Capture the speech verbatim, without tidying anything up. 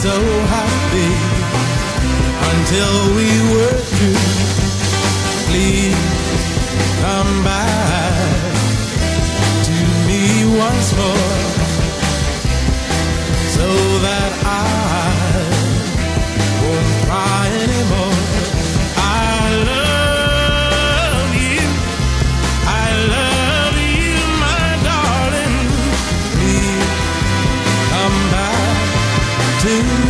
so happy until we were through. Please come back to me once more, so that I won't cry anymore. I love you, I love you, my darling. Please come back to me.